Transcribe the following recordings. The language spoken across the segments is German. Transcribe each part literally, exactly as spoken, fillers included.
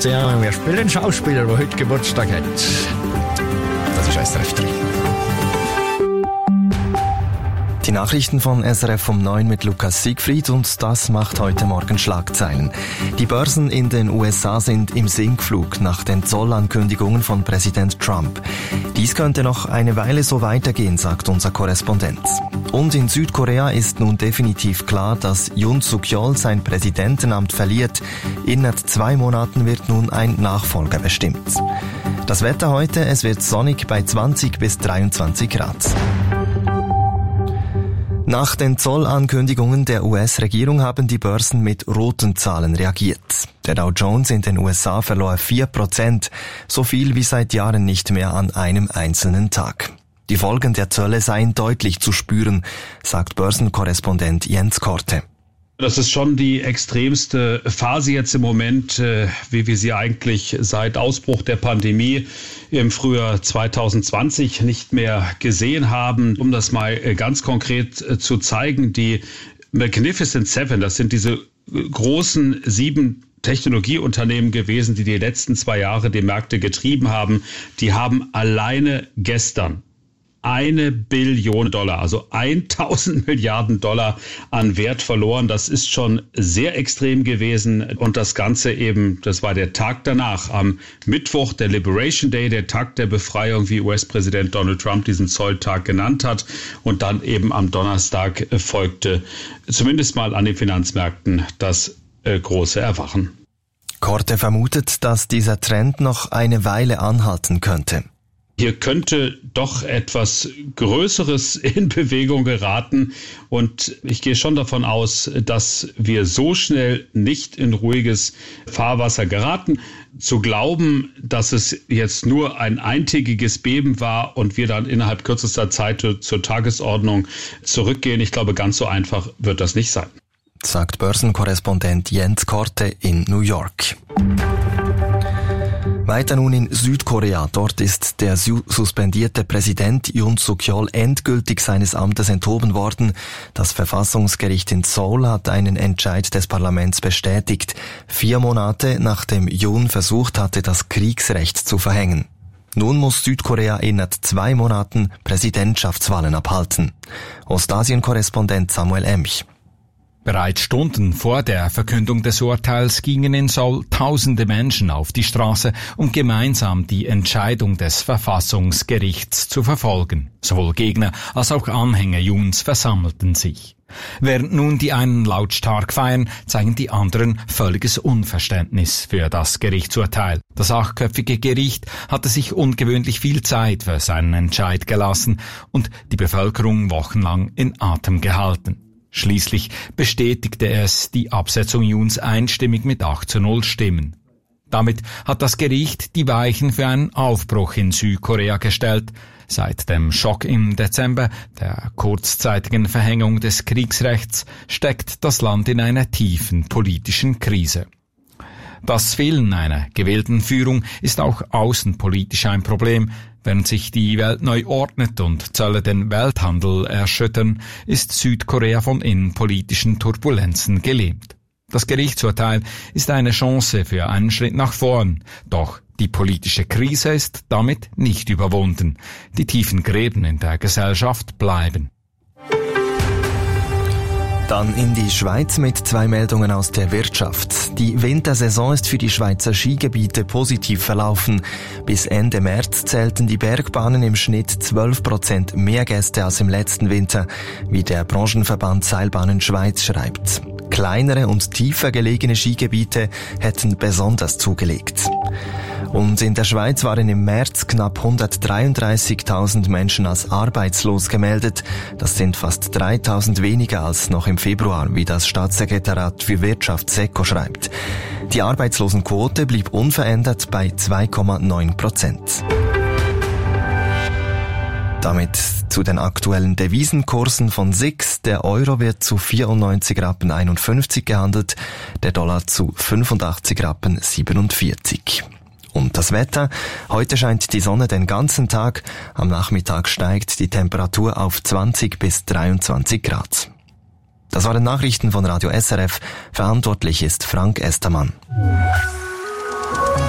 Sebastian, wir spielen einen Schauspieler, der heute Geburtstag hat. Das ist S R F drei. Die Nachrichten von S R F um neun mit Lukas Siegfried, und das macht heute Morgen Schlagzeilen. Die Börsen in den U S A sind im Sinkflug nach den Zollankündigungen von Präsident Trump. Dies könnte noch eine Weile so weitergehen, sagt unser Korrespondent. Und in Südkorea ist nun definitiv klar, dass Yoon Suk-yeol sein Präsidentenamt verliert. Innerhalb zwei Monaten wird nun ein Nachfolger bestimmt. Das Wetter heute, es wird sonnig bei zwanzig bis dreiundzwanzig Grad. Nach den Zollankündigungen der U S-Regierung haben die Börsen mit roten Zahlen reagiert. Der Dow Jones in den U S A verlor vier Prozent, so viel wie seit Jahren nicht mehr an einem einzelnen Tag. Die Folgen der Zölle seien deutlich zu spüren, sagt Börsenkorrespondent Jens Korte. Das ist schon die extremste Phase jetzt im Moment, wie wir sie eigentlich seit Ausbruch der Pandemie im Frühjahr zwanzig zwanzig nicht mehr gesehen haben. Um das mal ganz konkret zu zeigen, die Magnificent Seven, das sind diese großen sieben Technologieunternehmen gewesen, die die letzten zwei Jahre die Märkte getrieben haben. Die haben alleine gestern eine Billion Dollar, also tausend Milliarden Dollar an Wert verloren. Das ist schon sehr extrem gewesen. Und das Ganze eben, das war der Tag danach, am Mittwoch, der Liberation Day, der Tag der Befreiung, wie U S-Präsident Donald Trump diesen Zolltag genannt hat. Und dann eben am Donnerstag folgte zumindest mal an den Finanzmärkten das äh, große Erwachen. Korte vermutet, dass dieser Trend noch eine Weile anhalten könnte. Hier könnte doch etwas Größeres in Bewegung geraten, und ich gehe schon davon aus, dass wir so schnell nicht in ruhiges Fahrwasser geraten. Zu glauben, dass es jetzt nur ein eintägiges Beben war und wir dann innerhalb kürzester Zeit zur Tagesordnung zurückgehen, ich glaube, ganz so einfach wird das nicht sein. Sagt Börsenkorrespondent Jens Korte in New York. Weiter nun in Südkorea. Dort ist der suspendierte Präsident Yoon Suk-yeol endgültig seines Amtes enthoben worden. Das Verfassungsgericht in Seoul hat einen Entscheid des Parlaments bestätigt. Vier Monate nachdem Yoon versucht hatte, das Kriegsrecht zu verhängen. Nun muss Südkorea innerhalb zwei Monaten Präsidentschaftswahlen abhalten. Ostasien-Korrespondent Samuel Emch. Bereits Stunden vor der Verkündung des Urteils gingen in Seoul tausende Menschen auf die Straße, um gemeinsam die Entscheidung des Verfassungsgerichts zu verfolgen. Sowohl Gegner als auch Anhänger Yoons versammelten sich. Während nun die einen lautstark feiern, zeigen die anderen völliges Unverständnis für das Gerichtsurteil. Das achtköpfige Gericht hatte sich ungewöhnlich viel Zeit für seinen Entscheid gelassen und die Bevölkerung wochenlang in Atem gehalten. Schließlich bestätigte es die Absetzung Yoons einstimmig mit acht zu null Stimmen. Damit hat das Gericht die Weichen für einen Aufbruch in Südkorea gestellt. Seit dem Schock im Dezember, der kurzzeitigen Verhängung des Kriegsrechts, steckt das Land in einer tiefen politischen Krise. Das Fehlen einer gewählten Führung ist auch außenpolitisch ein Problem. Während sich die Welt neu ordnet und Zölle den Welthandel erschüttern, ist Südkorea von innenpolitischen Turbulenzen gelähmt. Das Gerichtsurteil ist eine Chance für einen Schritt nach vorn, doch die politische Krise ist damit nicht überwunden. Die tiefen Gräben in der Gesellschaft bleiben. Dann in die Schweiz mit zwei Meldungen aus der Wirtschaft. Die Wintersaison ist für die Schweizer Skigebiete positiv verlaufen. Bis Ende März zählten die Bergbahnen im Schnitt zwölf Prozent mehr Gäste als im letzten Winter, wie der Branchenverband Seilbahnen Schweiz schreibt. Kleinere und tiefer gelegene Skigebiete hätten besonders zugelegt. Und in der Schweiz waren im März knapp hundertdreiunddreißigtausend Menschen als arbeitslos gemeldet. Das sind fast dreitausend weniger als noch im Februar, wie das Staatssekretariat für Wirtschaft SECO schreibt. Die Arbeitslosenquote blieb unverändert bei zwei Komma neun Prozent. Damit zu den aktuellen Devisenkursen von S I X. Der Euro wird zu vierundneunzig Rappen einundfünfzig gehandelt, der Dollar zu fünfundachtzig Rappen siebenundvierzig. Und das Wetter? Heute scheint die Sonne den ganzen Tag. Am Nachmittag steigt die Temperatur auf zwanzig bis dreiundzwanzig Grad. Das waren Nachrichten von Radio S R F. Verantwortlich ist Frank Estermann.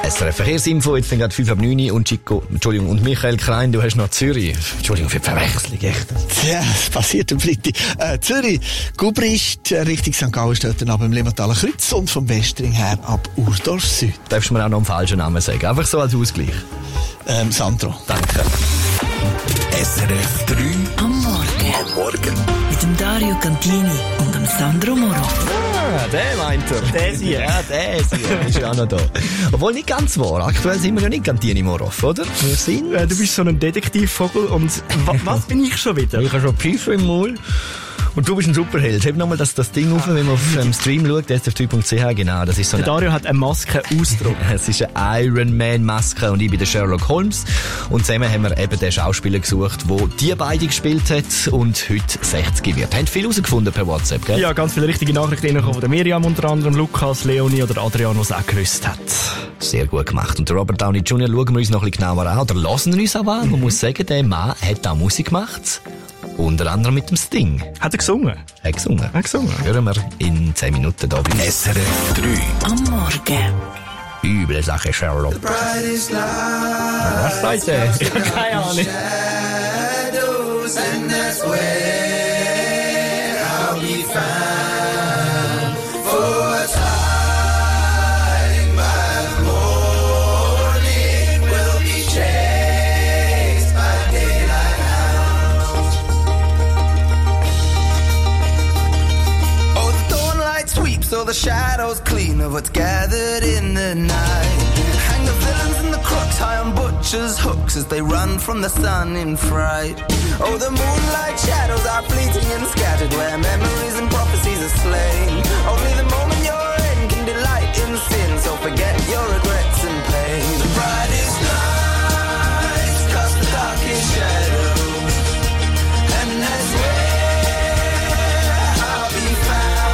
S R F Verkehrsinfo, jetzt sind gerade fünf ab neun und Chico, Entschuldigung, und Michael Klein, du hast noch Zürich. Entschuldigung für die Verwechslung, echt. Ja, das passiert am Freitag. Äh, Zürich, Gubrist, Richtung Sankt Gallen steht dann ab dem Limmertaler Kreuz und vom Westring her ab Urdorf Süd. Darfst du mir auch noch einen falschen Namen sagen? Einfach so als Ausgleich. Ähm, Sandro. Danke. S R F drei am Morgen. Am Morgen. Mit dem Dario Cantini und dem Sandro Moro. Ah, der meint er. Der hier. Ja, der hier. Ist ja auch noch da. Obwohl nicht ganz wahr. Aktuell sind wir ja nicht Cantini Morov, oder? Wir sind... Ja, du bist so ein Detektivvogel und was bin ich schon wieder? Ich habe schon Pfeife im Maul. Und du bist ein Superheld. Heb nochmal das, das Ding auf, wenn man auf dem Stream schaut, s f drei punkt c h, genau. Das ist so der Dario hat eine Maske-Ausdruck. Es ist eine Iron Man-Maske und ich bin der Sherlock Holmes. Und zusammen haben wir eben den Schauspieler gesucht, der die beide gespielt hat und heute sechzig wird. Haben viel herausgefunden per WhatsApp, gell? Ja, ganz viele richtige Nachrichten reingekommen. Der Miriam unter anderem, Lukas, Leonie oder Adrian, was auch gewusst hat. Sehr gut gemacht. Und der Robert Downey Junior schauen wir uns noch ein bisschen genauer an. Oder lassen wir uns aber an. Man muss sagen, der Mann hat da Musik gemacht. Unter anderem mit dem Sting. Hat er gesungen? Hat er gesungen. Hat er gesungen. Hören wir in zehn Minuten da bei S R F drei am Morgen. Üble Sache, Sherlock. Was sagt er? Keine Ahnung. So the shadows clean of what's gathered in the night. Hang the villains and the crooks high on butchers' hooks as they run from the sun in fright. Oh, the moonlight shadows are fleeting and scattered where memories and prophecies are slain. Only the moment you're in can delight in sin, so forget your regrets and pain. The brightest lights cast the darkest shadows, and that's where I'll be found.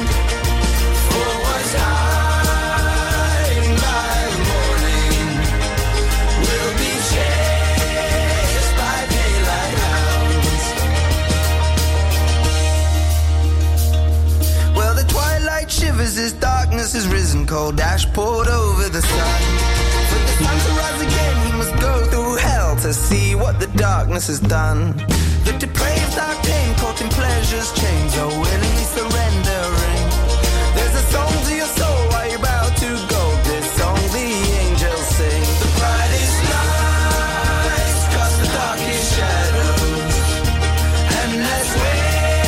Shivers as darkness has risen, cold ash poured over the sun. For the sun to rise again, he must go through hell to see what the darkness has done. The depraved are tame, caught in pleasure's chains, oh willingly surrendering. There's a song to your soul while you're about to go. This song the angels sing. The brightest lights cast the darkest shadows, and that's where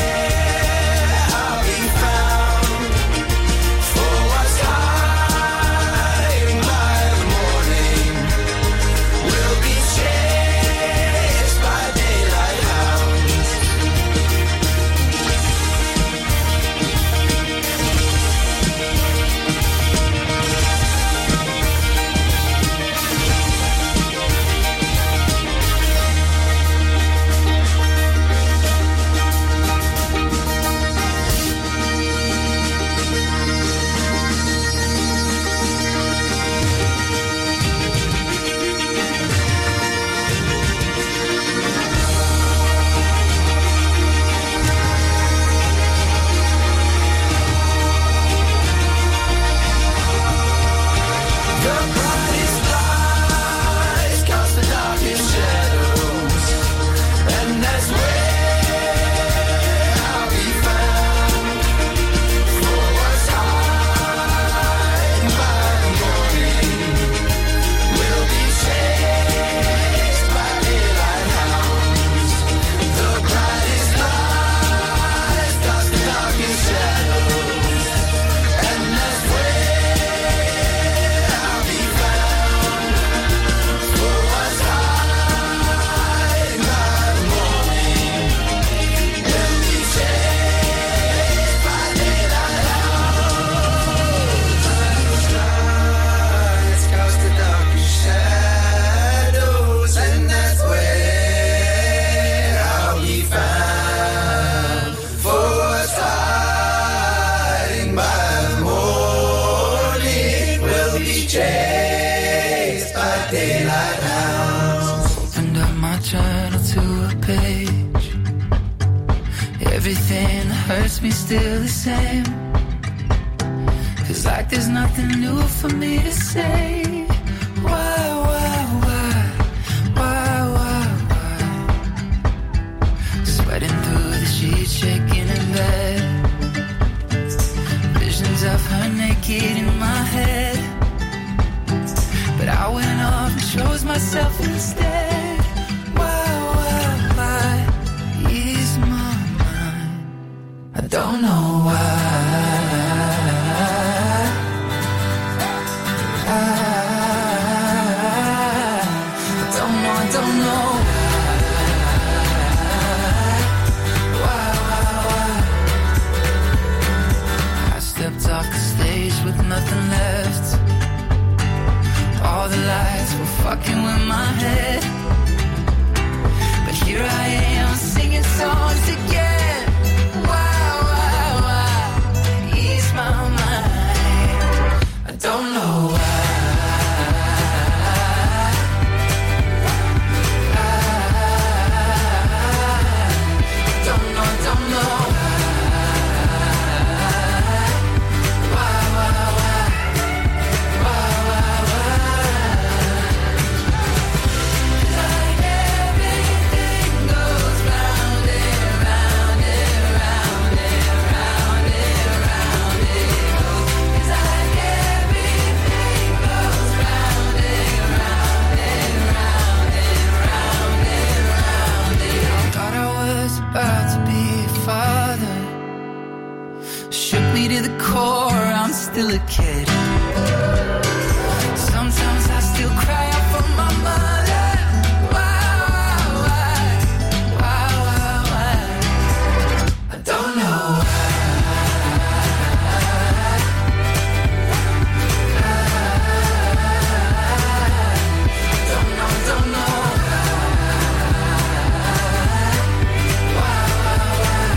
Everything hurts me still the same. Feels like there's nothing new for me to say. myself instead. Why, why, why ease my mind? I don't know why. Nothing left. All the lights were fucking with my head. But here I am singing songs again. Why, why, why ease my mind? I don't know why. I don't know, I don't know. Still a kid. Sometimes I still cry out for my mother. Why, why, why, why, why? I don't know why. I don't know, I don't know why. Why, why, why?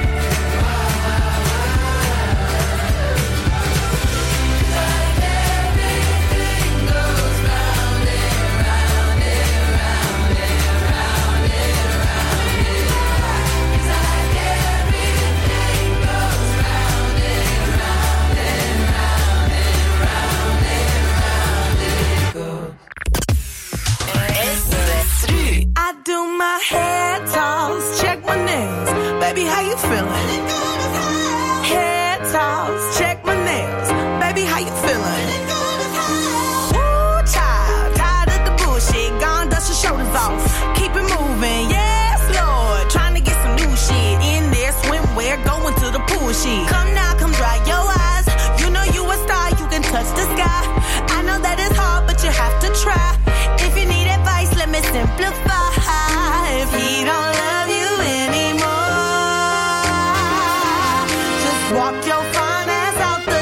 Come now, come dry your eyes. You know you a star, you can touch the sky. I know that it's hard, but you have to try. If you need advice, let me simplify. If he don't love you anymore, just walk your fine ass out the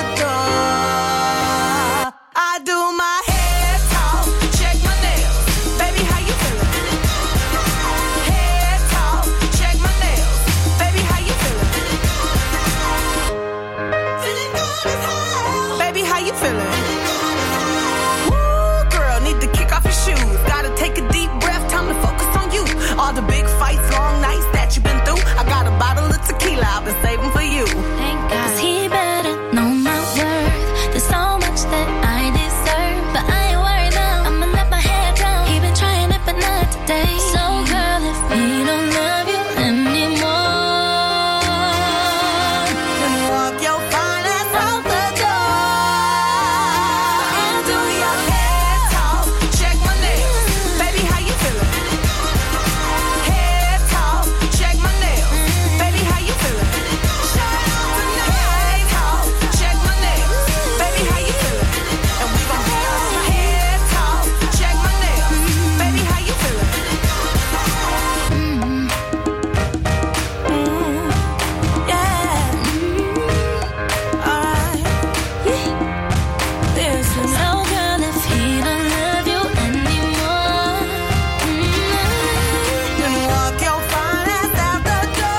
door. I do my hair talk, check my nails. Baby, how you feeling? Hair talk, check my nails. Baby, how you feeling? Baby, how you feeling? Woo, girl, need to kick off your shoes. Gotta take a deep breath, time to focus on you. All the big fights, long nights that you've been through. I got a bottle of tequila I've been saving for you. Thank God. 'Cause he better know my worth. There's so much that I deserve, but I ain't worried now. I'ma let my head down. He been trying it, but not today. So girl, if he don't love you anymore, then walk your fine ass out the door. I do your hair talk, check my nails. Baby, how you feeling? Hair talk, check my nails. Baby, how you feeling? Hair talk, check my nails. Baby, how you feeling? And we gon' be on hair talk, check my nails. Baby, how you feeling? Mm-hmm. Mm-hmm. Yeah. Mm-hmm. Alright. Listen. so girl, if he don't love you anymore, mm-hmm. Then walk your fine ass out the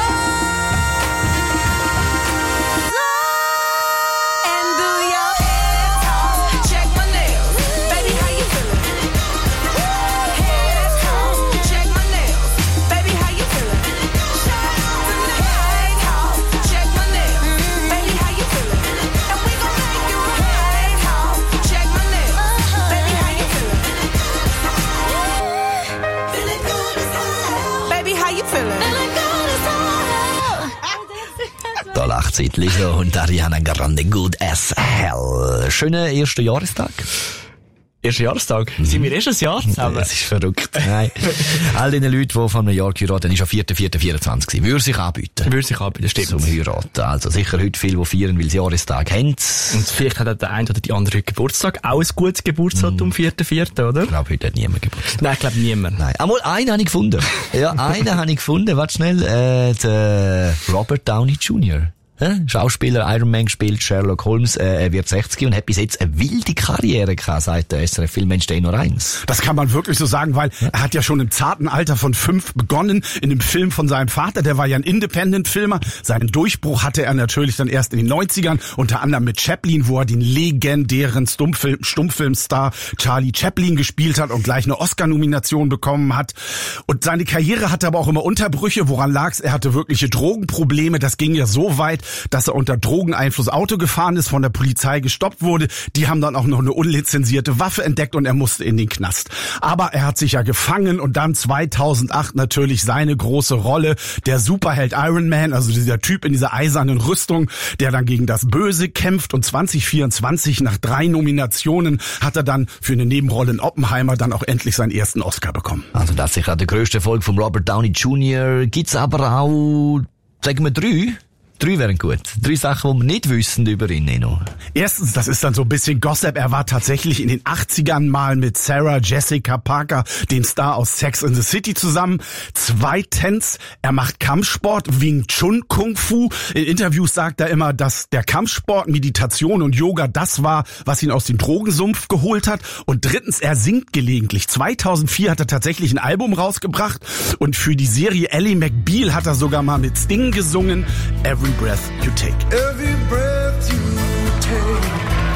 door. And do your hair talk, check my nails. Baby, how you feeling? Hair talk, check my nails. Baby, how you feeling? Hair talk, check my nails. Baby, how you feeling? And we gon' make you hair talk, check my nails. Baby, how you feeling? Feeling good as hell. Baby, how you feeling? Feeling good as hell. Da lacht sie Lisa und Ariana Grande, Good as Hell. Schönen ersten Jahrestag. Erster Jahrestag. Mhm. Sind wir erst ein Jahr zusammen? Das ist verrückt. Nein. All den Leuten, die von einem Jahr heiraten, ist am vierten vierten vierundzwanzig gewesen. Würde sich anbieten. Würde sich anbieten, stimmt. Zum Heiraten. Also sicher heute viele, die feiern, weil sie Jahrestag haben. Und vielleicht hat der eine oder die andere heute Geburtstag. Auch ein gutes Geburtsdatum, mm. vierten vierten oder? Ich glaube, heute hat niemand Geburtstag. Nein, ich glaube niemand. Nein. Einmal einen habe ich gefunden. Ja, einen habe ich gefunden. Warte schnell. Äh, der Robert Downey Junior Ja, Schauspieler, Iron Man gespielt, Sherlock Holmes, äh, er wird sechzig und hat bis jetzt eine wilde Karriere gehabt, sagt der S R F-Filmmensch Dino Reins. Das kann man wirklich so sagen, weil er hat ja schon im zarten Alter von fünf begonnen, in dem Film von seinem Vater, der war ja ein Independent-Filmer. Seinen Durchbruch hatte er natürlich dann erst in den neunzigern, unter anderem mit Chaplin, wo er den legendären Stummfilm, Stummfilmstar Charlie Chaplin gespielt hat und gleich eine Oscar-Nomination bekommen hat. Und seine Karriere hatte aber auch immer Unterbrüche. Woran lag's? Er hatte wirkliche Drogenprobleme. Das ging ja so weit, dass er unter Drogeneinfluss Auto gefahren ist, von der Polizei gestoppt wurde. Die haben dann auch noch eine unlizenzierte Waffe entdeckt und er musste in den Knast. Aber er hat sich ja gefangen und dann zweitausendacht natürlich seine große Rolle, der Superheld Iron Man, also dieser Typ in dieser eisernen Rüstung, der dann gegen das Böse kämpft. Und zwanzig vierundzwanzig, nach drei Nominationen, hat er dann für eine Nebenrolle in Oppenheimer dann auch endlich seinen ersten Oscar bekommen. Also das ist sicher der grösste Erfolg von Robert Downey Junior Gibt's aber auch, sagen wir, drei? Drei wären gut. Drei Sachen, die wir nicht wissen über ihn, Nino. Erstens, das ist dann so ein bisschen Gossip. Er war tatsächlich in den achtzigern mal mit Sarah Jessica Parker, dem Star aus Sex and the City, zusammen. Zweitens, er macht Kampfsport, Wing Chun Kung Fu. In Interviews sagt er immer, dass der Kampfsport, Meditation und Yoga das war, was ihn aus dem Drogensumpf geholt hat. Und drittens, er singt gelegentlich. zweitausendvier hat er tatsächlich ein Album rausgebracht und für die Serie Ally McBeal hat er sogar mal mit Sting gesungen. Every breath you take. Every breath you take.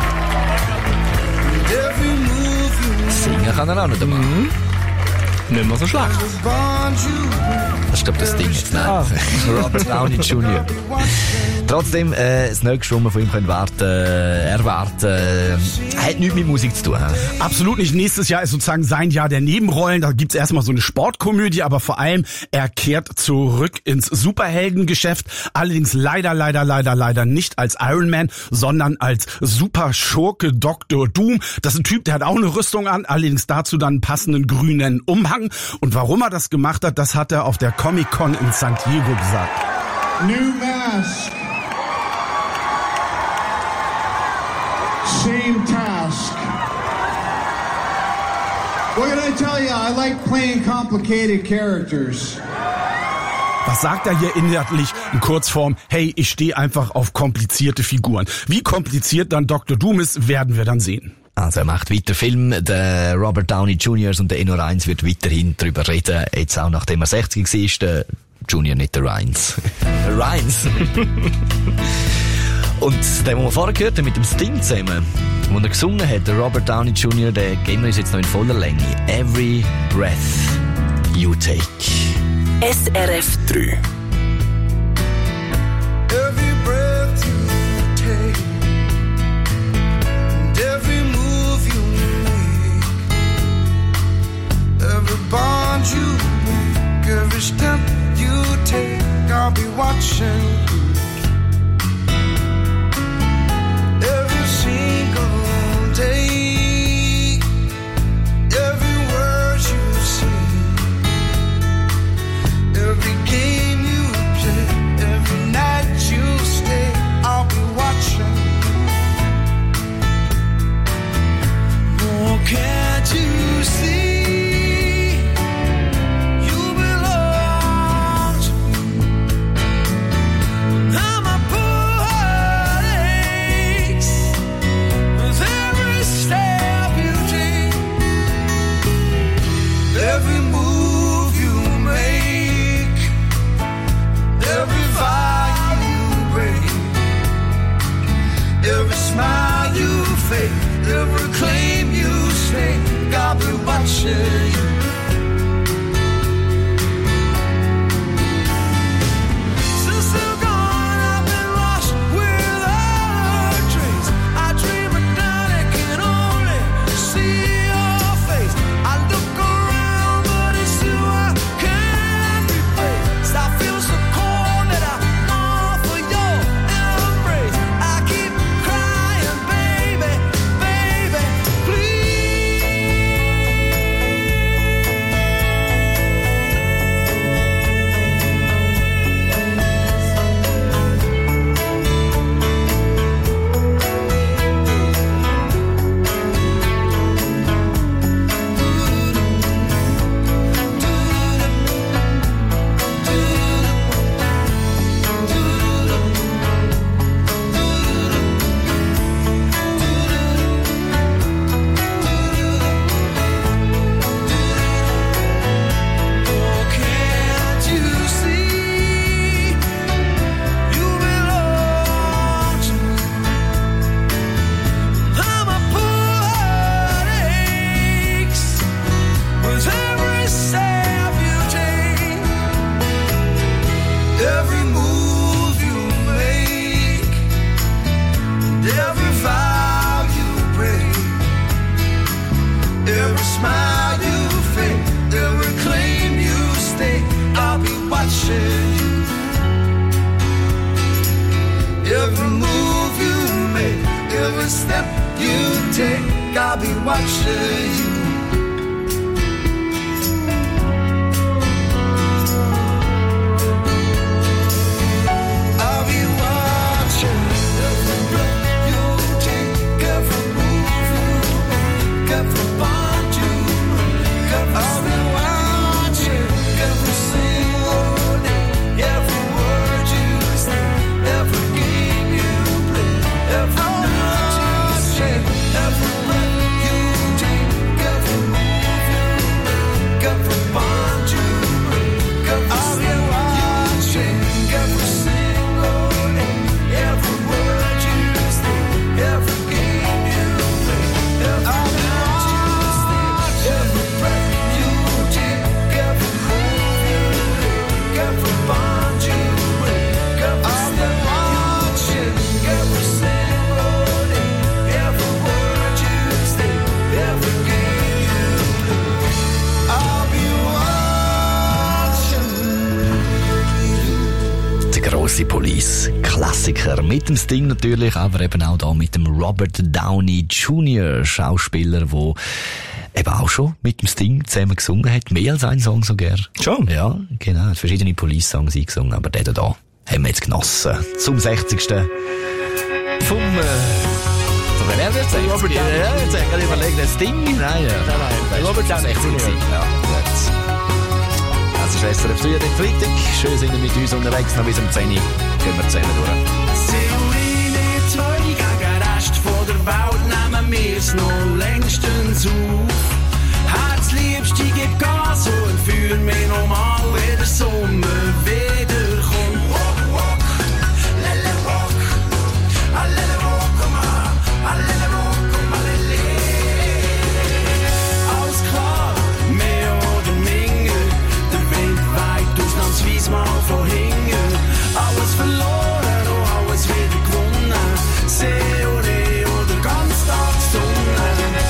And every move you Singen kann er auch nicht einmal. Mhm. Nicht mal so schlecht. Das ist, glaube ich, das Ding jetzt. Nein. Ah. Robert Downey Junior Trotzdem, äh, das nächste, was wir von ihm können warten, äh, erwarten, äh, hat nichts mit Musik zu tun. He? Absolut nicht. Nächstes Jahr ist sozusagen sein Jahr der Nebenrollen. Da gibt's erstmal so eine Sportkomödie, aber vor allem, er kehrt zurück ins Superheldengeschäft. Allerdings leider, leider, leider, leider nicht als Iron Man, sondern als Superschurke Doktor Doom. Das ist ein Typ, der hat auch eine Rüstung an, allerdings dazu dann einen passenden grünen Umhang. Und warum er das gemacht hat, das hat er auf der Comic-Con in San Diego gesagt. New mask. Same task. What can I tell you? I like playing complicated characters. Was sagt er hier inhaltlich in Kurzform? Hey, ich stehe einfach auf komplizierte Figuren. Wie kompliziert dann Doktor Doom ist, werden wir dann sehen. Also er macht weiter Film, der Robert Downey Junior und der Eno Reins wird weiterhin drüber reden, jetzt auch nachdem er sechzig war, der Junior, nicht der Reins. Der Reins. Und den, den wir vorher gehört haben, mit dem Sting zusammen, wo er gesungen hat, der Robert Downey Junior, der geben wir uns jetzt noch in voller Länge. Every breath you take. S R F drei. Every breath you take. And every move you make. Every bond you make. Every step you take. I'll be watching you. Every single day. Every word you say. Every game you play. Every night you stay. I'll be watching. Oh, can't you see? Every move you make, every vow you break, every smile you fake, every claim you stake, I'll be watching you. Please break, I'll be watching you. I'll be watching every breath you take, every move you make, every bond you break. I'll be watching every single day, every word you say, every game you play, every night you stay, every breath you take, every move you make, every bond you break. I'll be watching every single day, every word you say, every game you play, every night you stay, every breath you take, every move you make, every bond you break. I'll be watching every single day, every word you say, every game you play. I'll be watching. Die grosse Police, Klassiker. Mit dem Sting natürlich, aber eben auch da mit dem Robert Downey Junior Schauspieler, der eben auch schon mit dem Sting zusammen gesungen hat. Mehr als einen Song sogar. Schon? Ja, genau. Hat verschiedene Police-Songs eingesungen, aber den da haben wir jetzt genossen. Zum sechzigsten vom, äh, von wer wird's sagen? Robert Downey. Ja, jetzt habe ich gerade überlegt, der Sting? Nein, ja. Nein, nein, Robert Downey Junior. Ja, gut. Also Schwester, früher den Freitag. Schön sind wir mit uns unterwegs, noch bis um zehn Uhr. Gehen wir zusammen durch. Seoline zwei gegen Rest von der Welt nehmen wir's noch längstens auf. Herzliebste, gib Gas und fühl mich nochmal, wenn der Sommer wiederkommt. Walk, walk, lele walk, a lele walk, oh ma, a lele walk, oh ma lele. Alles klar, mehr oder minder, der Wind weht ausnahmsweise mal von hinten. Alles verloren und alles wieder gewonnen, See oder oder ganz Tag Sonne.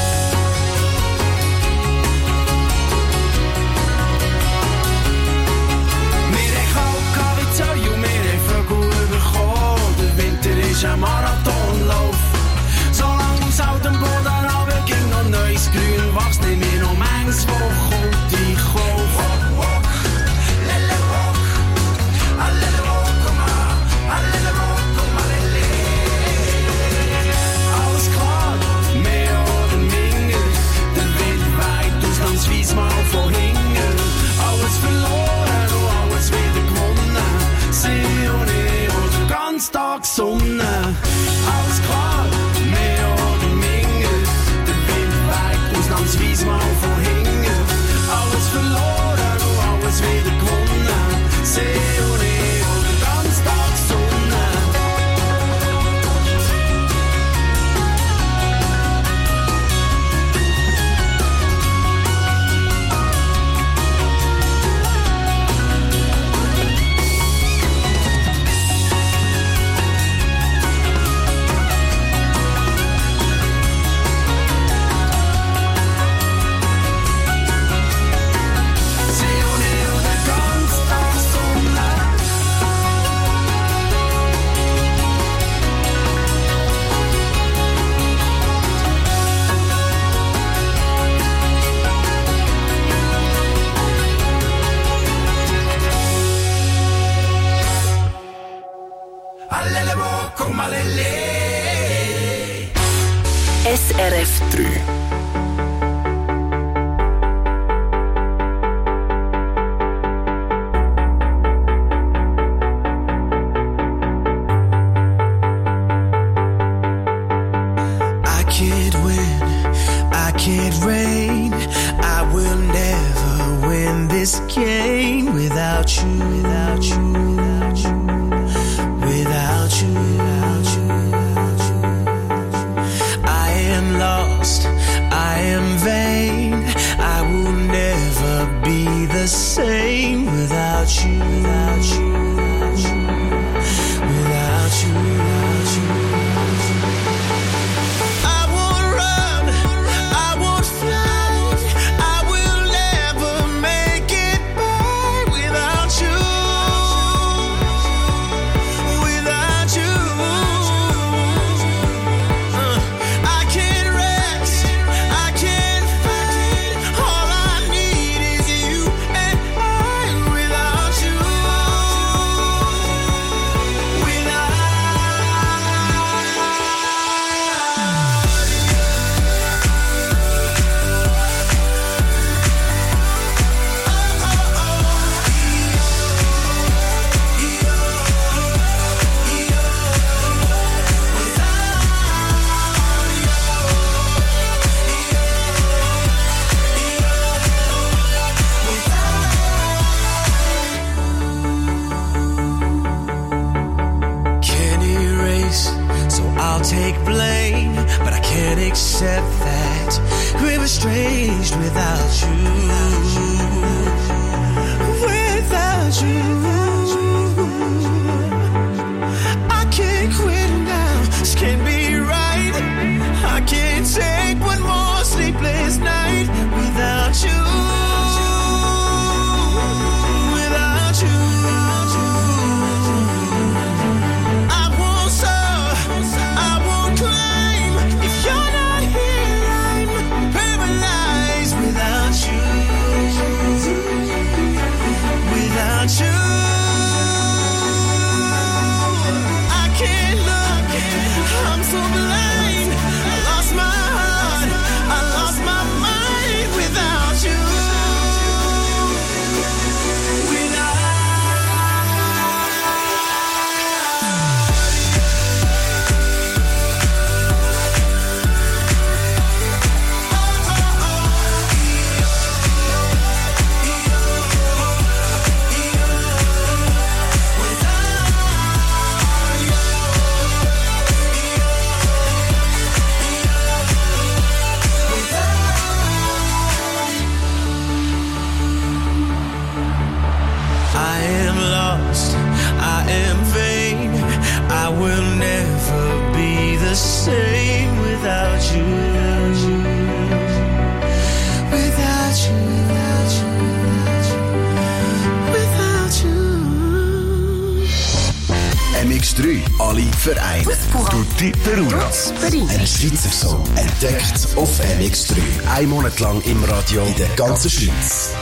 Wir haben kalt gehabt wie Zeug und wir haben Vögel bekommen. Der Winter ist ein Marathonlauf. Solange aus altem Boden runter ging noch neues Grün wächst, nehmen wir noch manches Woche und ich kauf. Walk, walk, lele walk, a lele walk, oh ma, a lele walk, oh ma lele. Alles klar, mehr oder minder, der Wind weht ausnahmsweise mal von hinten. Alles verloren und alles wieder gewonnen, See oder oder ganz Tag Sonne. Alles klar, mehr oder minder, der Wind weht ausnahmsweise mal von hinten. Alles verloren und alles wieder gewonnen, See oder oder ganz Tag Sonne. See oder oder ganz Tag Sonne. A lele walk, oh ma lele. S R F drei. I can't win, I can't reign, I will never win this game without you, without you, without you, without you, without you, without you. I am lost, I am vain, I will never be the same without you, without you, without you, without you, without you. I won't run, I won't fly, I will never make it by without you. we're estranged without you. Without you. I can't quit now. This can't be right. I can't take one more sleepless night without you. Without you. I won't stop. I won't climb. If you're not here, I'm paralyzed without you. Without you. I can't look. I'm so blind. I lost my heart. I lost my mind without you. I am lost, I am vain, I will never be the same without you. Without you, without you, without you. M X drei, alle vereint. Tutti Perunas. Ein Schweizer Song, entdeckt auf M X drei. Ein Monat lang im Radio in der ganzen Schweiz.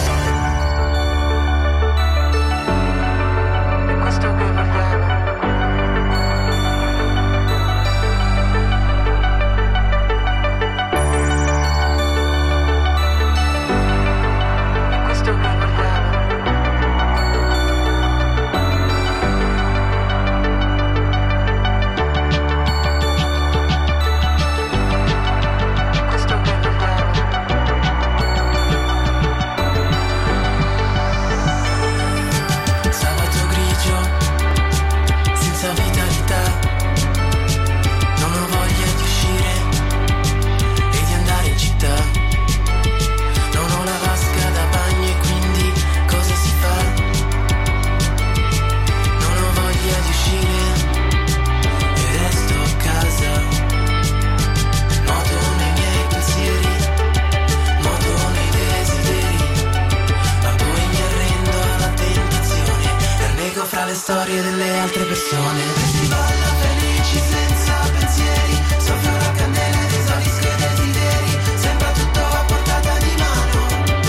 Storie delle altre persone. Si balla felici senza pensieri. Soffio la candela ed esaurisco i desideri. Sembra tutto a portata di mano.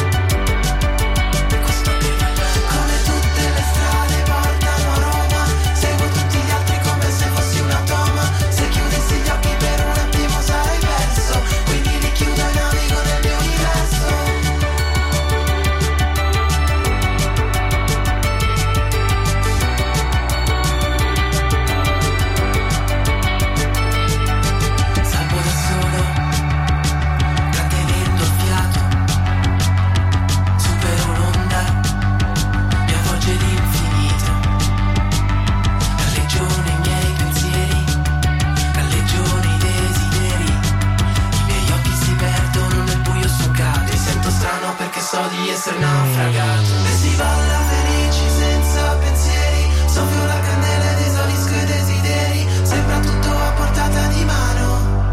E questo che come tutte le strade portano a Roma. Seguo tutti gli altri come se fossi una toma. Se chiudessi gli occhi per un attimo sarai perso. Quindi li chiudo e navigo nel mio universo. So di essere naufragato. E si balla felici senza pensieri. Soffio la candela ed esaurisco i desideri. Sembra tutto a portata di mano.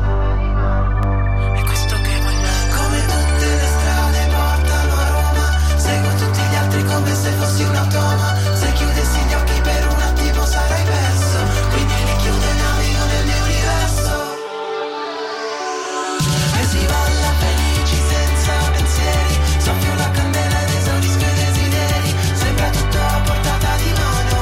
E questo che vuoi come tutte le strade portano a Roma. Seguo tutti gli altri come se fossi un automa. Se chiudessi gli occhi per un attimo sarai perso. Quindi li chiudo e navigo nel mio universo. E si balla felici senza pensieri. Soffio la candela ed esaurisco i desideri. Sembra tutto a portata di mano.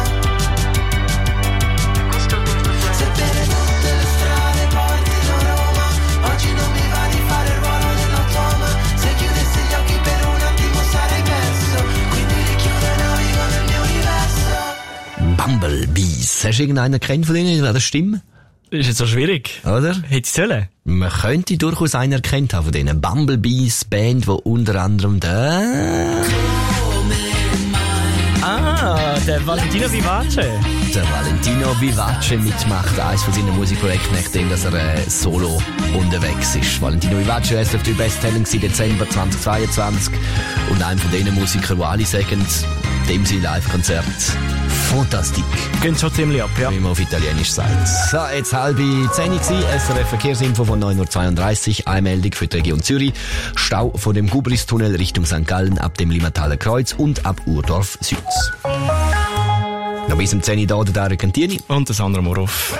Sebbene tutte le strade portino a Roma, oggi non mi va di fare il ruolo dell'automa. Se chiudessi gli occhi per un attimo sarei perso. Quindi li chiudo e navigo nel mio universo. Bumblebees. Hast du irgendeinen kennt von denen an der Stimme? Ist jetzt so schwierig. Oder? Hätte ich sollen? Man könnte durchaus einen erkannt haben von denen. Bumblebees Band, wo unter anderem der... Ah, der Valentino Vivace. Der Valentino Vivace mitmacht eines von seinen Musikprojekten, nachdem dass er äh, solo unterwegs ist. Valentino Vivace war S R F drei Best Talent im Dezember zweitausendzweiundzwanzig und einer von den Musikern, die alle sagen, dem sein Live-Konzert fantastik. Geht schon ziemlich ab, ja. Wie man auf Italienisch sagt. So, jetzt halb zehn gewesen. S R F Verkehrsinfo von neun Uhr zweiunddreißig. Einmeldung für die Region Zürich. Stau von dem Gubristunnel Richtung Sankt Gallen ab dem Limmataler Kreuz und ab Urdorf Süd. Noch bis um zehn Uhr da der Dario Cantini. Und der Sandra Moroff.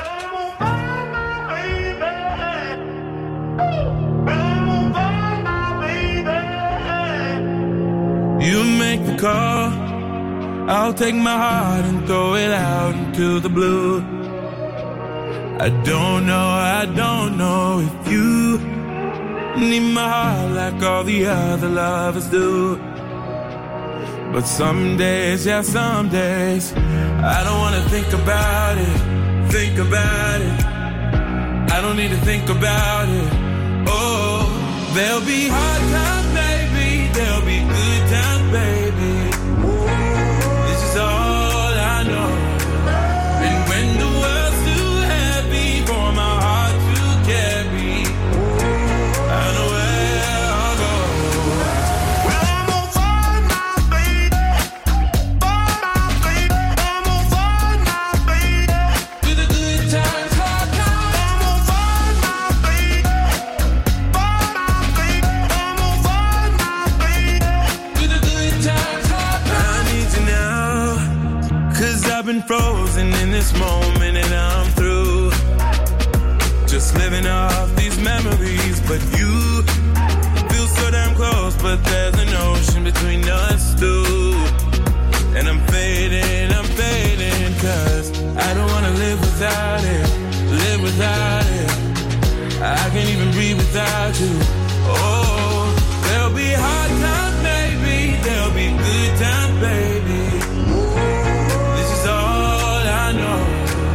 You make the call, I'll take my heart and throw it out into the blue. I don't know, I don't know if you need my heart like all the other lovers do. But some days, yeah, some days, I don't wanna think about it, think about it. I don't need to think about it. Oh, there'll be hard times, baby, there'll be good times, baby. This is all I know. And when the world's too heavy for my heart to carry, I know where I'll go. Well, I'm gonna find my baby, find my baby. I'm gonna find my baby. Through the good times, hard times. I'm gonna find my baby, find my baby. I'm gonna find my baby. Through the good times, hard times. I need you now, 'cause I've been frozen in this moment and I'm through. Just living off these memories, but you feel so damn close, but there's an ocean between us two. And I'm fading, I'm fading, 'cause I don't wanna live without it, live without it. I can't even breathe without you. Oh, there'll be hard times, baby, there'll be good times, baby. This is all I know.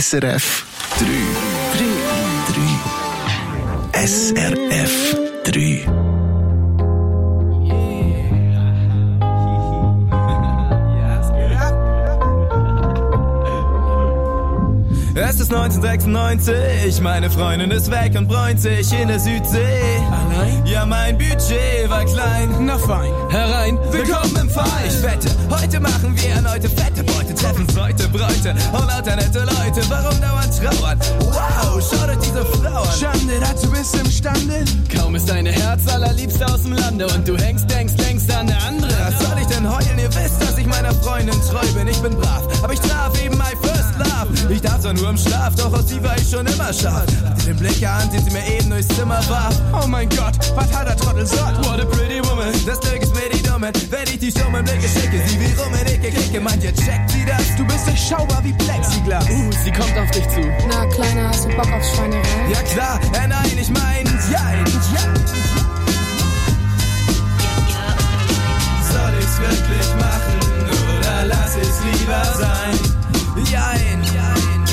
S R F drei. drei. S R F drei. Es ist neunzehnhundertsechsundneunzig, meine Freundin ist weg und bräunt sich in der Südsee. Allein? Ja, mein Budget war klein. Na fein, herein, willkommen im Verein. Ich wette, heute machen wir erneute fette Beute, treffen heute Bräute und lauter nette Leute. Warum dauernd trauern? Wow, schau dir diese Frau an. Schande, dazu bist du imstande. Kaum ist deine Herz allerliebste aus dem Lande und du hängst, denkst, denkst an eine andere. Was soll ich denn heulen? Ihr wisst, dass ich meiner Freundin treu bin. Ich bin brav, aber ich traf eben my first love. Ich darf zwar nur im Schlaf, doch aus sie war ich schon immer scharf. Habt ihr den Blick an, den sie mir eben durchs Zimmer warf? Oh mein Gott, was hat der Trottel sagt? What a pretty woman, das Glück ist mir die Dumme. Wenn ich die stummen Blicke schicke, sie wie rum in Ecke kicke. Meint ihr, checkt sie das? Du bist durchschaubar wie Plexiglas. Uh, sie kommt auf dich zu. Na, Kleiner, hast du Bock auf Schweinerei? Ja klar, äh, nein, ich mein, ja, ja. Soll ich's wirklich machen oder lass ich's lieber sein? Jein, jein.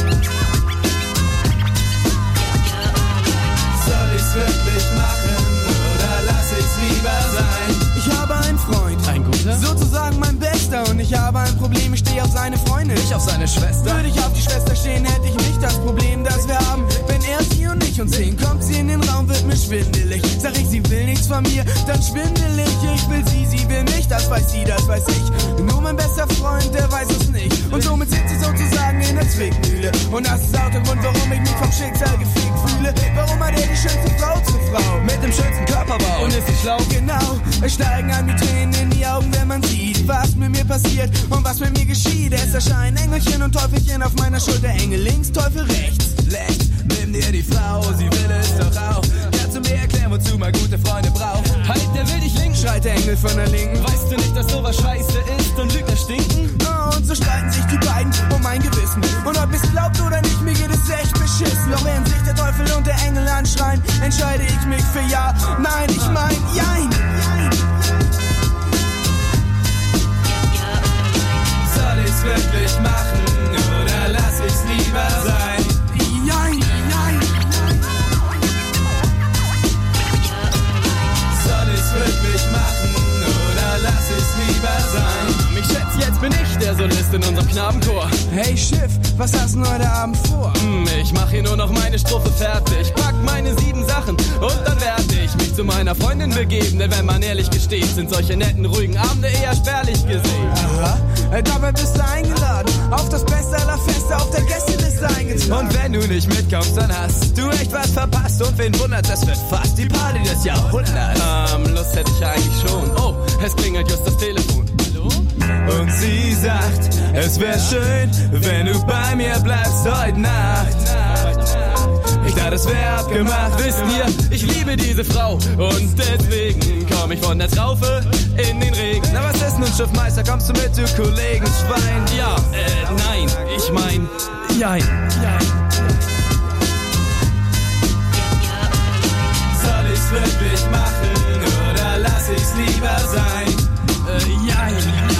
Soll ich's wirklich machen oder lass ich's lieber sein? Ich habe einen Freund, ein guter, sozusagen mein Bester. Und ich habe ein Problem, ich stehe auf seine Freundin, ich auf seine Schwester. Würde ich auf die Schwester stehen, hätte ich nicht das Problem, das wir haben. Wenn er sie und ich uns sehen, kommt sie in den Raum, wird mir schwindelig. Sag ich, sie will nichts von mir, dann schwindel ich. Ich will sie, sie will mich, das weiß sie, das weiß ich. Nur mein bester Freund, der weiß es nicht. Und somit sitzt sie sozusagen in der Zwickmühle. Und das ist auch der Grund, warum ich mich vom Schicksal gefickt fühle. Warum hat er die schönste Frau zur Frau? Mit dem schönsten Körperbau. Und ist sie schlau? Genau. Es steigen an die Tränen in die Augen, wenn man sieht, was mit mir passiert und was mit mir geschieht. Es erscheinen Engelchen und Teufelchen auf meiner Schulter. Engel links, Teufel rechts. Schlecht, nimm dir die Frau, sie will es doch auch. Kannst du mir erklären, wozu man gute Freunde braucht? Halt, der will dich links, schreit der Engel von der Linken. Weißt du nicht, dass sowas scheiße ist und Lügner stinken? Oh, und so streiten sich die beiden um mein Gewissen. Und ob es glaubt oder nicht, mir geht es echt beschissen. Doch während sich der Teufel und der Engel anschreien, entscheide ich mich für ja. Nein, ich mein, jein. Soll ich's wirklich machen oder lass ich's lieber sein? Jein, jein. Soll ich's wirklich machen oder lass ich's lieber sein? Ich schätze, jetzt bin ich der Solist in unserem Knabenchor. Hey Schiff, was hast du heute Abend vor? Hm, ich mach hier nur noch meine Strophe fertig. Pack meine sieben Sachen und dann werde ich mich zu meiner Freundin begeben. Denn wenn man ehrlich gesteht, sind solche netten, ruhigen Abende eher spärlich gesehen. Aha, dabei bist du eingeladen. Auf das Beste aller Feste, auf der Gästeliste eingetragen. Und wenn du nicht mitkommst, dann hast du echt was verpasst. Und wen wundert, das wird fast die Party des Jahrhunderts. Ähm, Lust hätte ich eigentlich schon. Oh, es klingelt just das Telefon. Und sie sagt, es wär schön, wenn du bei mir bleibst heute Nacht. Ich dachte, es wär abgemacht. Wisst ihr, ich liebe diese Frau und deswegen komm ich von der Traufe in den Regen. Na, was ist nun, Schiffmeister, kommst du mit, du Kollegenschwein? Ja, äh, nein, ich mein, jein. Soll ich's wirklich machen oder lass ich's lieber sein? Äh, jein.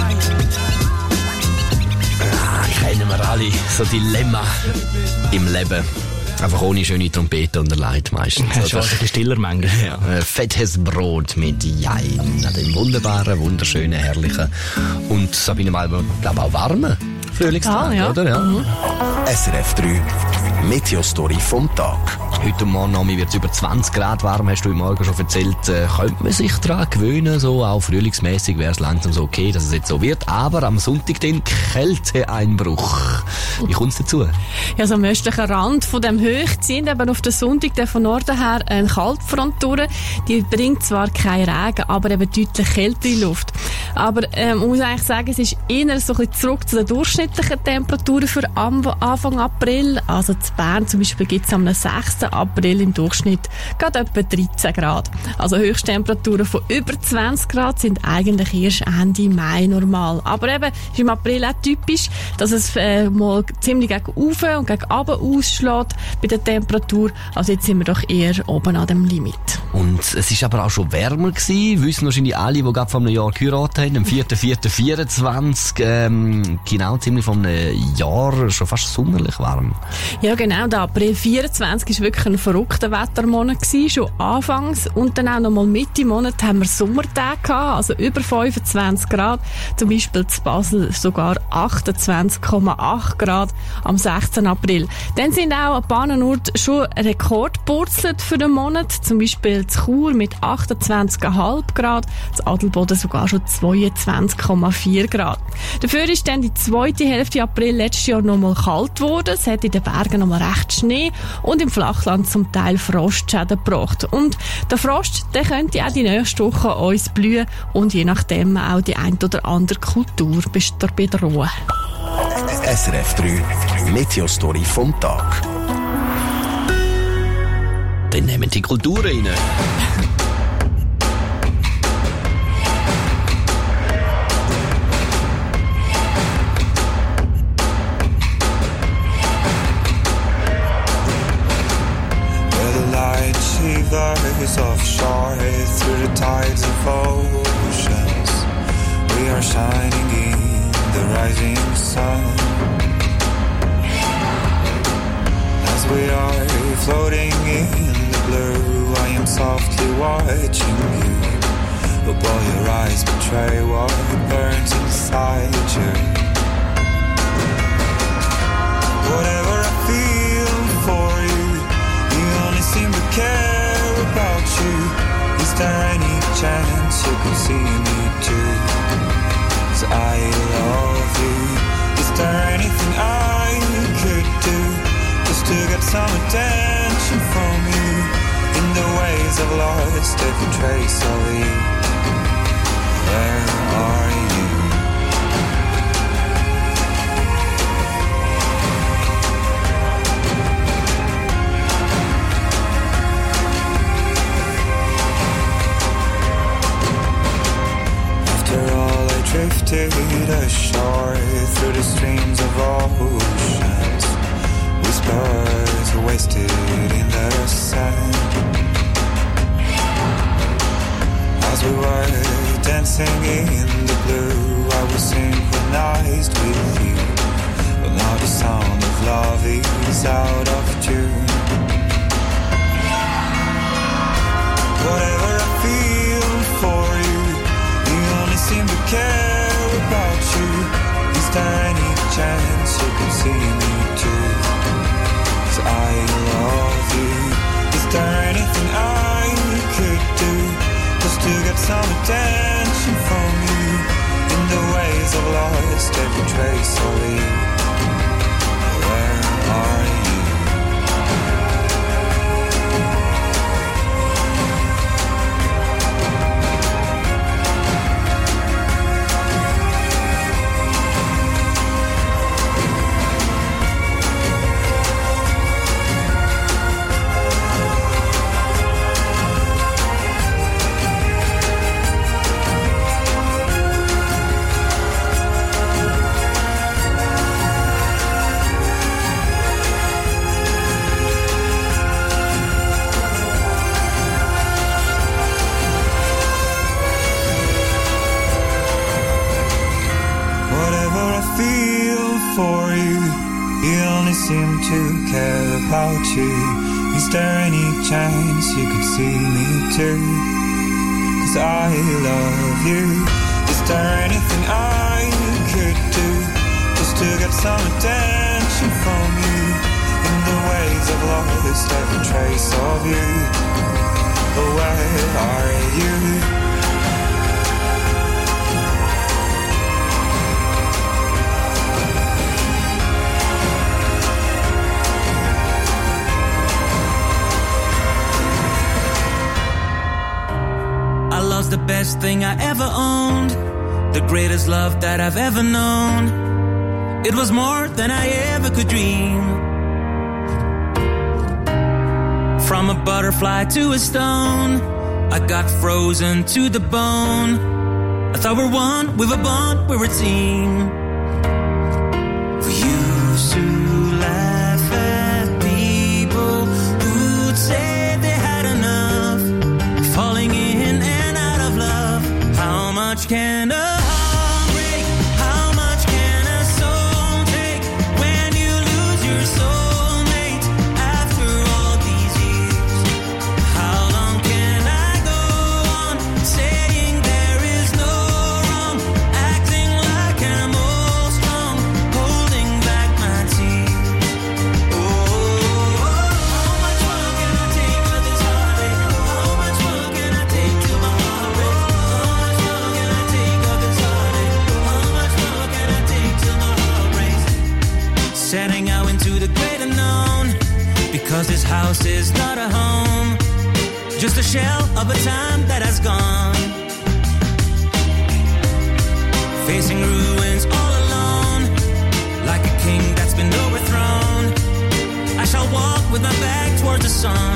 Kennen wir alle, so Dilemma im Leben. Einfach ohne schöne Trompete und Leid meistens. Das ist also ein stiller manchmal. Ja, fettes Brot mit Jein. Dem wunderbaren, wunderschönen, herrlichen und Sabine Malmer, glaube auch warmen Frühlingstag, ah, ja. oder? Ja. Mhm. S R F drei Meteostory vom Tag. Heute Morgen wird es über zwanzig Grad warm, hast du heute Morgen schon erzählt. Äh, könnte man sich daran gewöhnen, so auch frühlingsmäßig wäre es langsam so okay, dass es jetzt so wird. Aber am Sonntag den Kälteeinbruch. Wie kommt es dazu? Ja, so am östlichen Rand von dem Hochziehen, eben auf den Sonntag der von Norden her eine Kaltfront durch. Die bringt zwar keinen Regen, aber eben deutlich Kälte in die Luft. Aber ähm, man muss eigentlich sagen, es ist eher so ein bisschen zurück zu den durchschnittlichen Temperaturen für Anfang April. Also Also zu Bern zum Beispiel gibt es am sechsten April im Durchschnitt gerade etwa dreizehn Grad. Also Höchsttemperaturen von über zwanzig Grad sind eigentlich erst Ende Mai normal. Aber eben ist im April auch typisch, dass es äh, mal ziemlich gegen oben und gegen runter ausschlägt bei der Temperatur. Also jetzt sind wir doch eher oben an dem Limit. Und es ist aber auch schon wärmer gewesen. Wissen wahrscheinlich alle, die gerade vor einem Jahr geheiratet haben, am vierten vierten vierundzwanzig, ähm, genau ziemlich vor einem Jahr, schon fast sommerlich warm. Ja, genau. Der April vierundzwanzig war wirklich ein verrückter Wettermonat gewesen, schon anfangs. Und dann auch noch mal Mitte im Monat haben wir Sommertage gehabt, also über fünfundzwanzig Grad. Zum Beispiel zu Basel sogar achtundzwanzig Komma acht Grad am sechzehnten April. Dann sind auch ein paar Orte schon rekordpurzelt für den Monat. Zum Beispiel zu Chur mit achtundzwanzig Komma fünf Grad, zu Adelboden sogar schon zweiundzwanzig Komma vier Grad. Dafür ist dann die zweite Hälfte April letztes Jahr noch mal kalt geworden. Es hat in den Bergen noch mal recht Schnee und im Flachland zum Teil Frostschäden gebracht. Und der Frost, der könnte auch die nächste Woche uns blühen und je nachdem auch die ein oder andere Kultur bedrohen. S R F drei Meteostory vom Tag. Dann nehmen die Kultur rein. Shivers offshore through the tides of oceans. We are shining in the rising sun. As we are floating in the blue, I am softly watching you. But boy, your eyes betray what burns inside you. Whatever I feel for you, you only seem to care about you. Is there any chance you can see me too? 'Cause I love you. Is there anything I could do just to get some attention from you? In the ways I've lost every trace of you. Where are you? Drifted ashore through the streams of oceans. Whispers wasted in the sand. As we were dancing in the blue, I was synchronized with you. But now the sound of love is out of tune. Whatever I feel for you, you only seem to care about you. Is there any chance you can see me too? 'Cause I love you. Is there anything I could do just to get some attention from you? In the ways I've lost every trace of you. Where are you? Seem to care about you. Is there any chance you could see me too? 'Cause I love you. Is there anything I could do just to get some attention from you? In the ways I've lost every trace of you. But where are you? The best thing I ever owned, the greatest love that I've ever known. It was more than I ever could dream. From a butterfly to a stone, I got frozen to the bone. I thought we're one, with a bond, we're a team. We used to laugh at people who'd say they had enough, falling in and out of love. How much can a heart break? How much can a soul take when you lose your soulmate after all these years? How long can I go on saying there is no wrong, acting like I'm all strong, holding back my tears? Oh, how much more can I take of this heartache? How much more can I take till my heart breaks? How much more can I take of this heartache? How much more can I take till my heart breaks? Setting out into the great unknown, because this house is not a home, just a shell of a time that has gone. Facing ruins all alone, like a king that's been overthrown. I shall walk with my back towards the sun.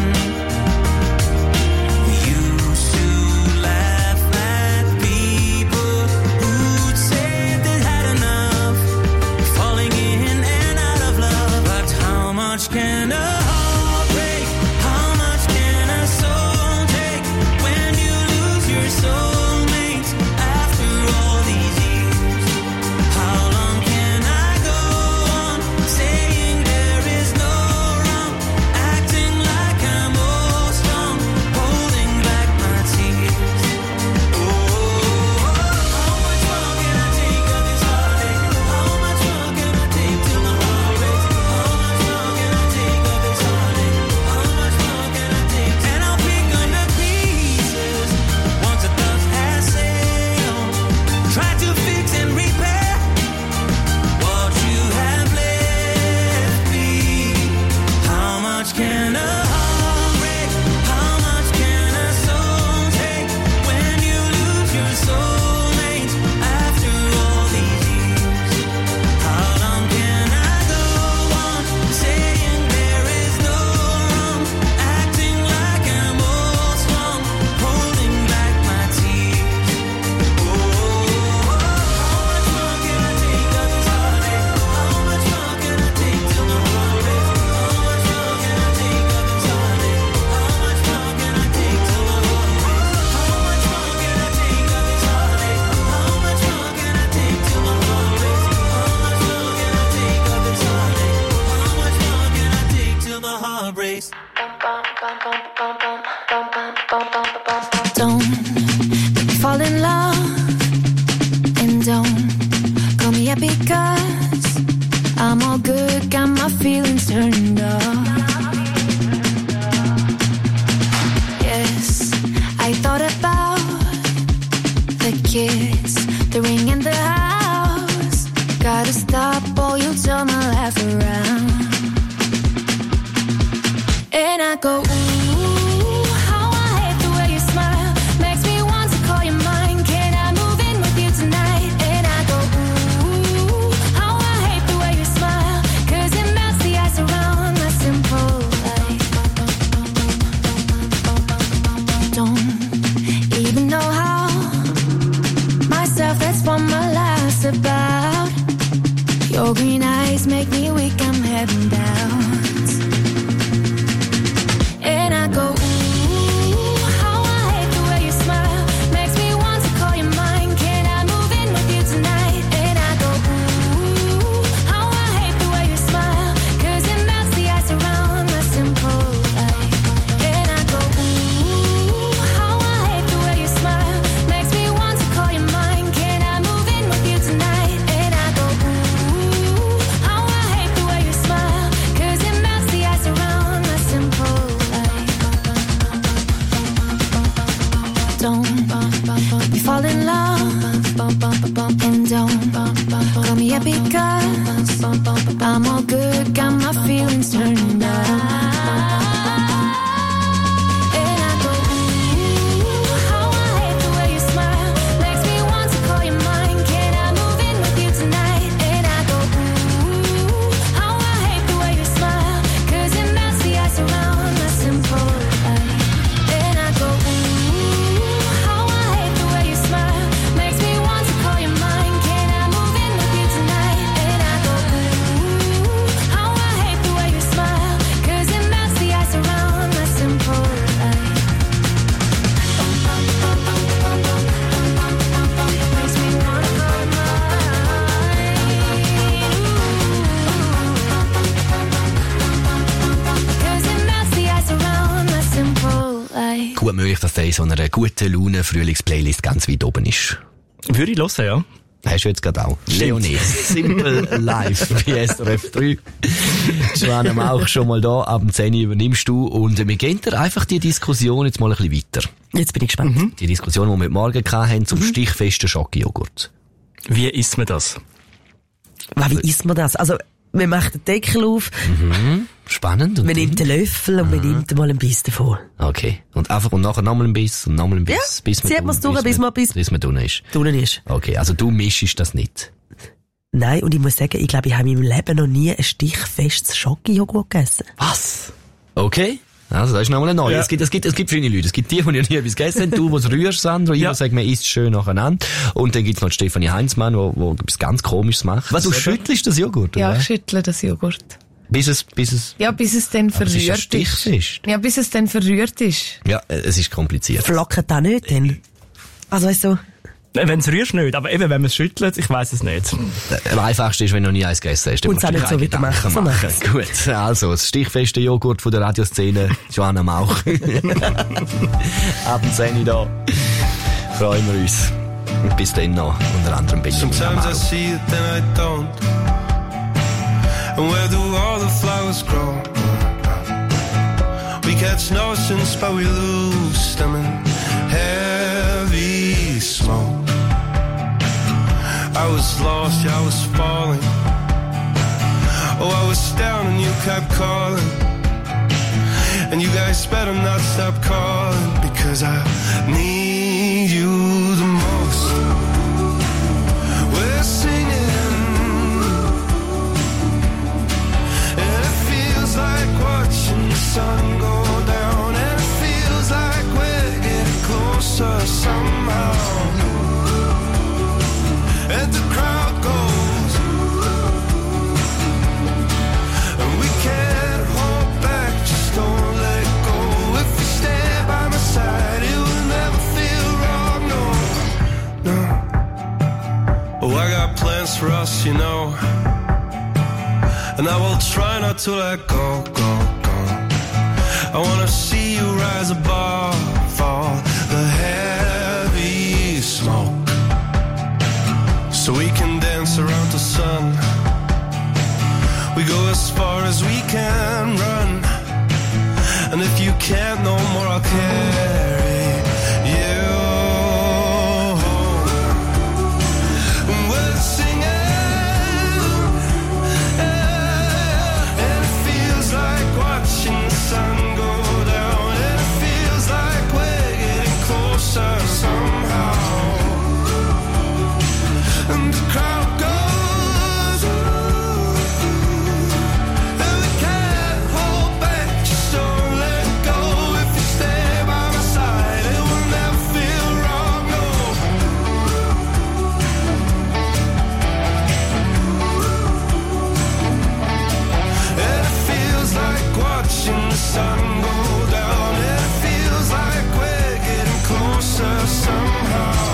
We used to laugh at people who'd say they had enough, falling in and out of love. But how much can a heart break? How much can a soul take when you lose your soulmate after all these years? How long can I go on saying there is no wrong, acting like I'm all strong, holding back my tears? Oh, how much more can I take of this heartache? How much more can I take till my heart breaks? How much more can I take of this heartache? How much more can I take? And I'll pick up the pieces once the dust has sailed. Try to fix and repair what you have left me. How much can a heart break? How much can a soul take when you lose your soulmate after all these years? How long can I go on saying there is no wrong, acting like I'm all strong, holding back my tears? Oh, how much more can I take of this heartache? How much more can I take till my heart breaks? How much more can I take of this heartache? How much more can I take till my heart breaks? How much more can I take of this heartache? How much more can I take till my heart breaks? How much more can I take of this heartache? How much more can I take till my heart breaks? Don't make me fall in love, and don't call me up because I'm all good, got my feelings turned off. Yes, I thought about the kiss, the ring and the house. Gotta stop or you'll turn my life around. And I go, ooh, how I hate the way you smile. Makes me want to call you mine. Can I move in with you tonight? And I go, ooh, how I hate the way you smile. Cause it melts the ice around my simple life. Don't even know how. Myself, that's what my life's about. Your green eyes make me weak, I'm heading down. gut möglich, dass der in so einer guten Laune Frühlingsplaylist ganz weit oben ist. Würde ich hören, ja. Hast du jetzt gerade auch. Leonie, Simple Life bei S R F drei. Joanna Mauch schon mal da, ab dem zehn übernimmst du und wir gehen dir einfach die Diskussion jetzt mal ein bisschen weiter. Jetzt bin ich gespannt. Mhm. Die Diskussion, die wir heute Morgen hatten, zum mhm. stichfesten Schokojoghurt. Wie isst man das? Wie isst man das? Also, man macht den Deckel auf. Mhm. Spannend. Und man nimmt den Löffel und man nimmt mal ein Biss davon. Okay. Und einfach, und nachher nochmal ein Biss und nochmal ein Biss. Ja, bis man zieht man es durch, bis man bis, bis man drinnen ist. Drinnen ist. Okay, also du mischst das nicht? Nein, und ich muss sagen, ich glaube, ich habe in meinem Leben noch nie ein stichfestes Schokojoghurt gegessen. Was? Okay. Also, das ist nochmal eine neue. Ja. Es gibt, es gibt, es gibt verschiedene Leute. Es gibt die, die nie etwas gegessen haben. Du, die es rührst, Sandro. Ich, ja. Sage, man isst schön nacheinander. Und dann gibt's noch Stefanie Heinzmann, die, die etwas ganz Komisches macht. Was, du schüttelst das Joghurt, Ja, oder? ich schüttle das Joghurt. Bis es, bis es... Ja, bis es dann verrührt ist. Es ist stichfest. Ja, bis es dann verrührt ist. Ja, es ist kompliziert. Flocken da nicht, denn? Also, weißt du... Wenn es rührst nicht, aber eben, wenn man es schüttelt, ich weiss es nicht. Am einfachsten ist, wenn du noch nie eins gegessen hast. Und es auch nicht so weitermachen. So machen. Gut, also, das stichfeste Joghurt von der Radioszene, Joanna Mauch. Ab dem zehn da. Freuen wir uns. Und bis dann noch, unter anderem Benjamin Sometimes I see it, then I don't. And where do all the flowers grow? We catch notions, but we lose them in heavy smoke. I was lost, yeah, I was falling. Oh, I was down and you kept calling. And you guys better not stop calling, because I need you the most. We're singing, and it feels like watching the sun go down, and it feels like we're getting closer somehow. And the crowd goes, and we can't hold back, just don't let go. If you stand by my side, it will never feel wrong, no, no. Oh, I got plans for us, you know, and I will try not to let go, go, go. I wanna see you rise above all the heavy smoke, so we can dance around the sun. We go as far as we can run, and if you can't no more, I'll carry you home. And we're singing, and it feels like watching the sun go down, and it feels like we're getting closer somehow. And the crowd goes, and we can't hold back, just don't let go. If you stay by my side, it will never feel wrong, no. And it feels like watching the sun go down, and it feels like we're getting closer somehow.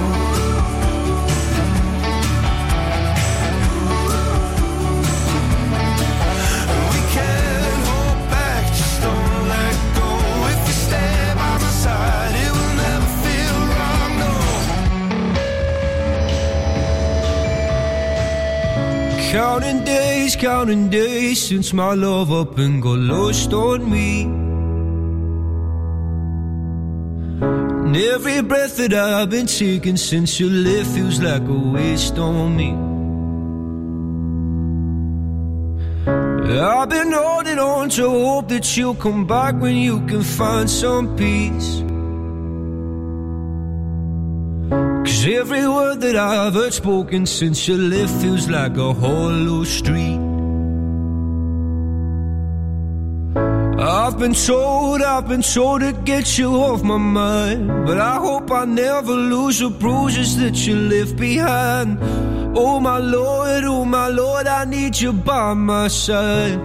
Counting days, counting days since my love up and got lost on me. And every breath that I've been taking since you left feels like a waste on me. I've been holding on to hope that you'll come back when you can find some peace. Cause every word that I've heard spoken since you left feels like a hollow street. I've been told, I've been told to get you off my mind, but I hope I never lose the bruises that you left behind. Oh my Lord, oh my Lord, I need you by my side.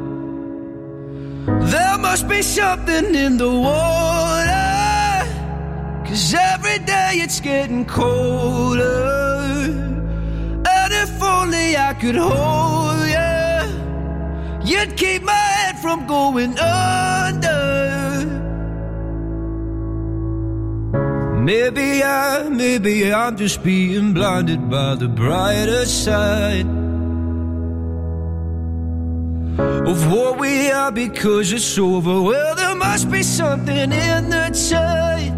There must be something in the water, 'cause every day it's getting colder. And if only I could hold you, you'd keep my head from going under. Maybe I, maybe I'm just being blinded by the brighter side of what we are because it's over. Well, there must be something in the tide.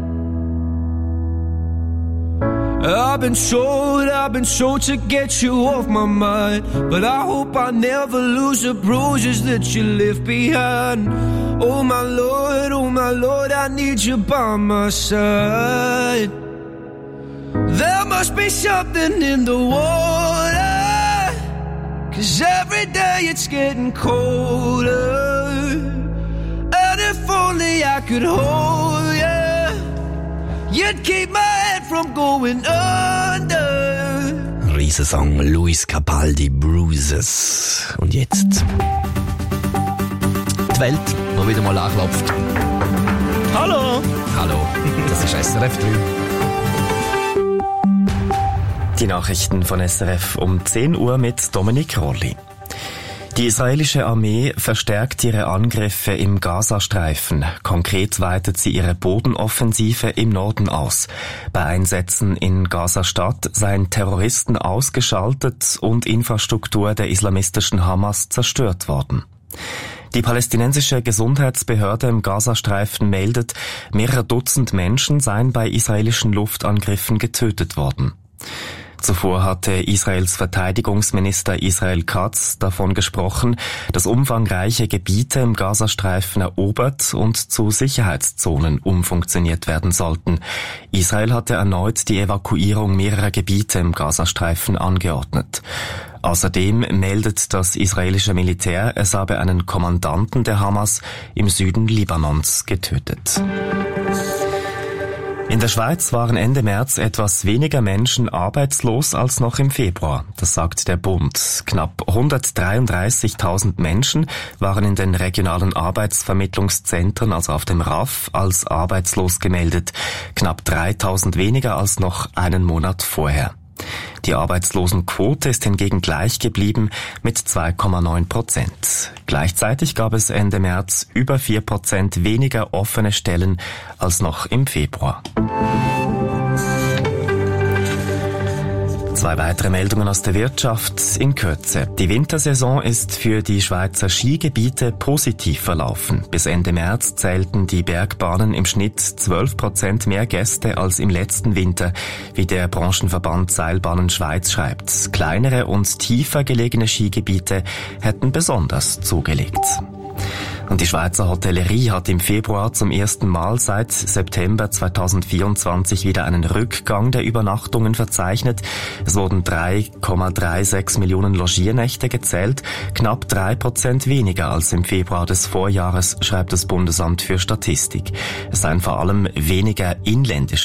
I've been told, I've been told to get you off my mind, but I hope I never lose the bruises that you left behind. Oh my Lord, oh my Lord, I need you by my side. There must be something in the water, 'cause every day it's getting colder. And if only I could hold you, you'd keep my head from going under. Riesensong Luis Capaldi, Bruises. Und jetzt die Welt, die wieder mal anklopft. Hallo! Hallo, das ist S R F drei. Die Nachrichten von S R F um zehn Uhr mit Dominik Rolli. Die israelische Armee verstärkt ihre Angriffe im Gazastreifen. Konkret weitet sie ihre Bodenoffensive im Norden aus. Bei Einsätzen in Gaza-Stadt seien Terroristen ausgeschaltet und Infrastruktur der islamistischen Hamas zerstört worden. Die palästinensische Gesundheitsbehörde im Gazastreifen meldet, mehrere Dutzend Menschen seien bei israelischen Luftangriffen getötet worden. Zuvor hatte Israels Verteidigungsminister Israel Katz davon gesprochen, dass umfangreiche Gebiete im Gazastreifen erobert und zu Sicherheitszonen umfunktioniert werden sollten. Israel hatte erneut die Evakuierung mehrerer Gebiete im Gazastreifen angeordnet. Außerdem meldet das israelische Militär, es habe einen Kommandanten der Hamas im Süden Libanons getötet. In der Schweiz waren Ende März etwas weniger Menschen arbeitslos als noch im Februar. Das sagt der Bund. Knapp hundertdreiunddreißigtausend Menschen waren in den regionalen Arbeitsvermittlungszentren, also auf dem R A F, als arbeitslos gemeldet. Knapp dreitausend weniger als noch einen Monat vorher. Die Arbeitslosenquote ist hingegen gleich geblieben mit zwei Komma neun Prozent. Gleichzeitig gab es Ende März über vier Prozent weniger offene Stellen als noch im Februar. Zwei weitere Meldungen aus der Wirtschaft in Kürze. Die Wintersaison ist für die Schweizer Skigebiete positiv verlaufen. Bis Ende März zählten die Bergbahnen im Schnitt zwölf Prozent mehr Gäste als im letzten Winter, wie der Branchenverband Seilbahnen Schweiz schreibt. Kleinere und tiefer gelegene Skigebiete hätten besonders zugelegt. Und die Schweizer Hotellerie hat im Februar zum ersten Mal seit September zweitausendvierundzwanzig wieder einen Rückgang der Übernachtungen verzeichnet. Es wurden drei Komma sechsunddreißig Millionen Logiernächte gezählt, knapp drei Prozent weniger als im Februar des Vorjahres, schreibt das Bundesamt für Statistik. Es seien vor allem weniger inländische